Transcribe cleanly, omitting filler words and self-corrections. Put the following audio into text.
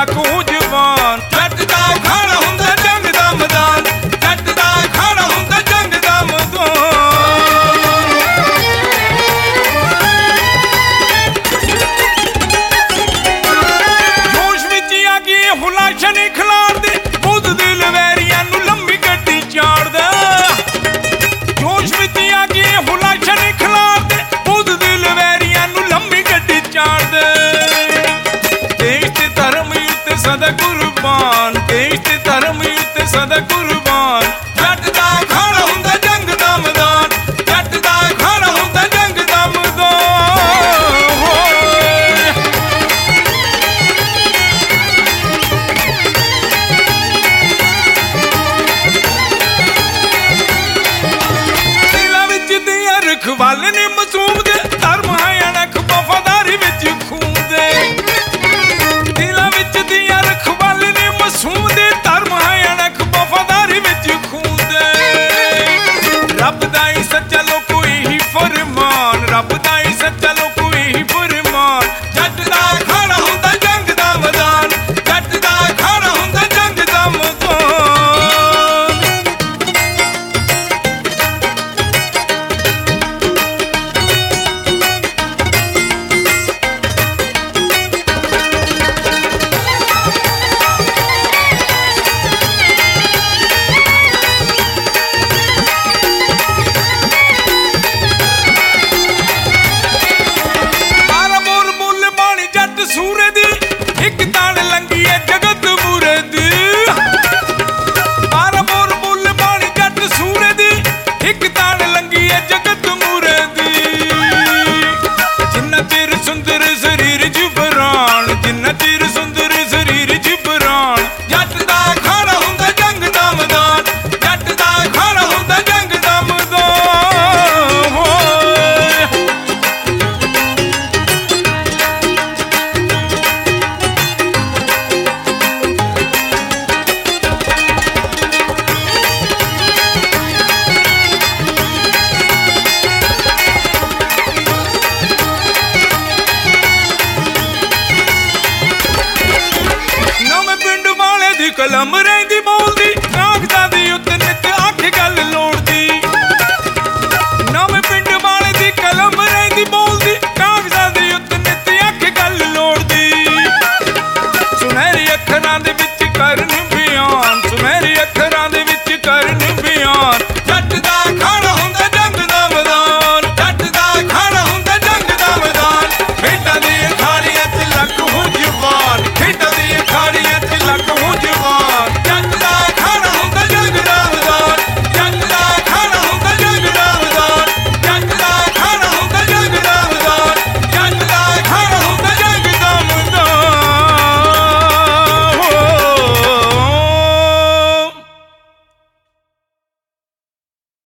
डाकू जवान। जट दा अखाड़ा हुंदा जंग दा मैदान, जट दा अखाड़ा हुंदा जंग दा मैदान। जोश विच आ गई हुलाशा नहीं खिलार दे, बुध दिल वैरियां नूं लंबी गड्डी चाड़ दे। जोश विच आ गई हुलाशा नहीं खिलार दे, बुध दिल वैरियां नूं लंबी गड्डी चाड़ दे। देश ते धर्म उत्ते सदा कुर्बान, देश ते धर्म उत्ते सदा कुर्बान। जट दा अखाड़ा हुंदा जंग दा मैदान, जट दा अखाड़ा हुंदा जंग दा मैदान। होए दिलां विच दियां रखवाले ने मासूम दे, धर्म है अणख वफादारी विच खून दे। दिलां विच दियां रखवाले ने मासूम दे, धर्म है अणख वफादारी विच खून दे। रब दा ही सच्चा लोको ही फरमान, रब दा ही सच्चा लोको ही फरमान। जट दा अखाड़ा हुंदा जंग दा मैदान, जट दा अखाड़ा हुंदा जंग दा मैदान। मारा बोर बुल बाणी जट सूरे दी, एक तान लंगी है जगत मूरे दी। मारा बोर बुल बाणी जट सूरे दी, एक तान लंगी है जगत मूरे दी। जिन्ना चिर सुंदर शरीर जुबरान, जिन्ना चिर सुंदर शरीर जुबरान। जट दा अखाड़ा हुंदा जंग दा मैदान, जट दा अखाड़ा हुंदा जंग दा मैदान। होए नवें पिंड वाले दी कलम रही